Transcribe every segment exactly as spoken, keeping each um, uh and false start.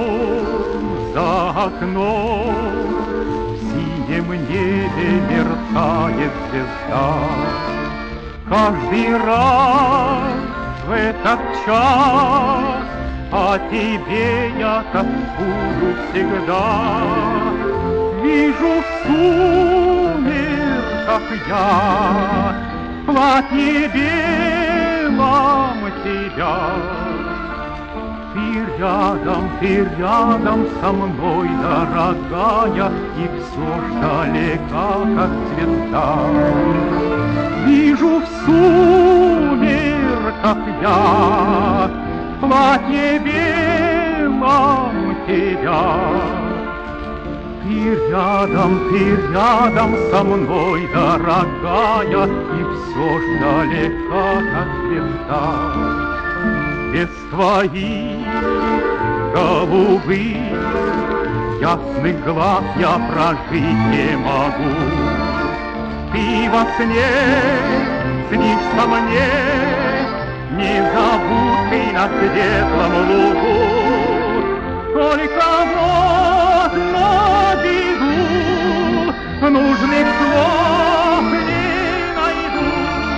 идем за окном, в синем небе мерцает звезда. Каждый раз в этот час о тебе я тоскую всегда. Вижу в сумерках я в платье белом тебя. Ты рядом, ты рядом со мной, дорогая, и все ж далека, как звезда. Вижу в сумерках я в платье белом тебя. Ты рядом, ты рядом со мной, дорогая, и все ж далека, как звезда. Без твоих голубых ясных глаз я прожить не могу. Ты во сне снишься мне, незабудкой на светлом лугу. Только вот на беду нужных слов не найду.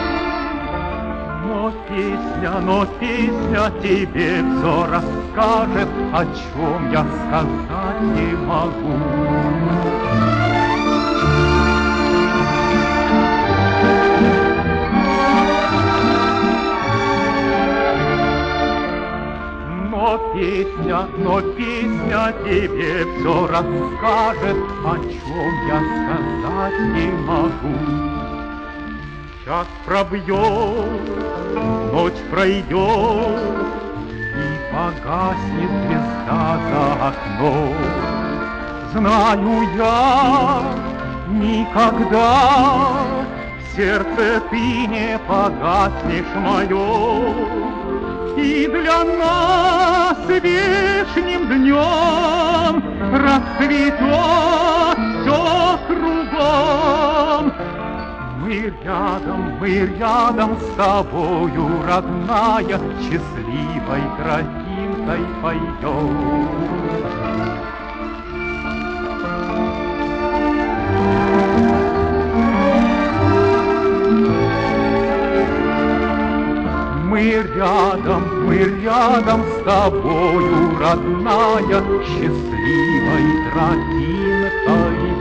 Но песня, но песня тебе все расскажет, о чем я сказать не могу. Но песня, но песня тебе все расскажет, о чем я сказать не могу. Час пробьет, ночь пройдет, и погаснет звезда за окном. Знаю я, никогда в сердце ты не погаснешь мое. И для нас вешним днем расцветет все кругом. Мы рядом, мы рядом с тобою, родная, счастливой тропинкой пойдем. Мы рядом, мы рядом с тобою, родная, счастливой тропинкой